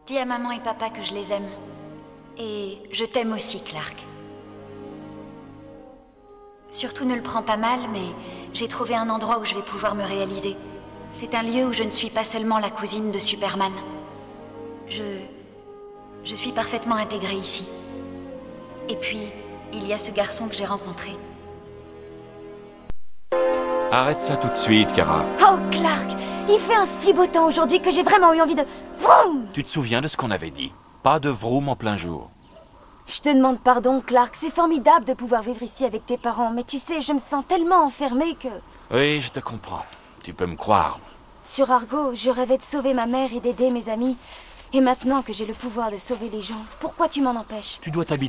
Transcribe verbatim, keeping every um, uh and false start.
Dis à maman et papa que je les aime. Et je t'aime aussi, Clark. Surtout ne le prends pas mal, mais j'ai trouvé un endroit où je vais pouvoir me réaliser. C'est un lieu où je ne suis pas seulement la cousine de Superman. Je... Je suis parfaitement intégrée ici. Et puis, il y a ce garçon que j'ai rencontré. Arrête ça tout de suite, Kara. Oh, Clark, il fait un si beau temps aujourd'hui que j'ai vraiment eu envie de... Vroom! Tu te souviens de ce qu'on avait dit? Pas de vroom en plein jour. Je te demande pardon, Clark. C'est formidable de pouvoir vivre ici avec tes parents. Mais tu sais, je me sens tellement enfermée que... Oui, je te comprends. Tu peux me croire. Sur Argo, je rêvais de sauver ma mère et d'aider mes amis. Et maintenant que j'ai le pouvoir de sauver les gens, pourquoi tu m'en empêches? Tu dois t'habituer.